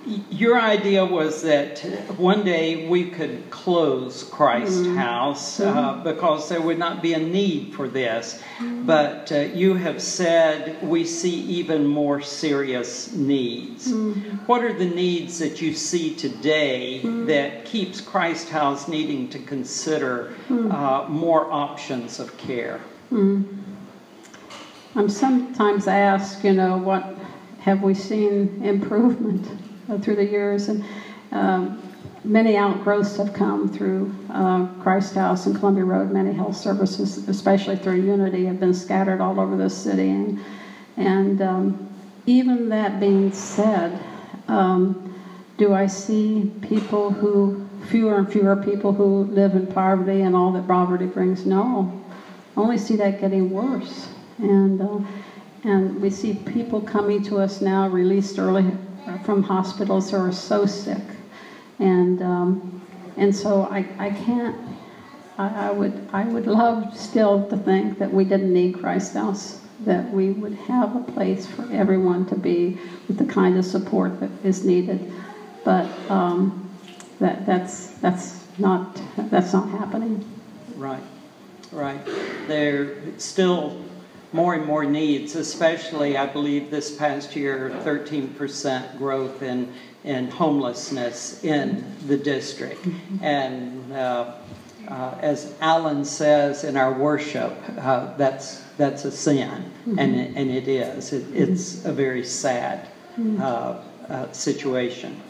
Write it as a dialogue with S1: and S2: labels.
S1: Your idea was that one day we could close Christ House because there would not be a need for this. But you have said we see even more serious needs. What are the needs that you see today that keeps Christ House needing to consider more options of care?
S2: I'm sometimes asked, what have we seen improvement through the years? And many outgrowths have come through Christ House and Columbia Road. Many health services, especially through Unity, have been scattered all over the city. And even that being said, do I see fewer and fewer people who live in poverty and all that poverty brings? No. I only see that getting worse. And we see people coming to us now released early from hospitals who are so sick. And so I can't, I would love still to think that we didn't need Christ House, that we would have a place for everyone to be with the kind of support that is needed. But that's not happening.
S1: Right. There still more and more needs, especially, I believe, this past year, 13% growth in homelessness in the district. And as Alan says in our worship, that's a sin, and it is. It's a very sad situation.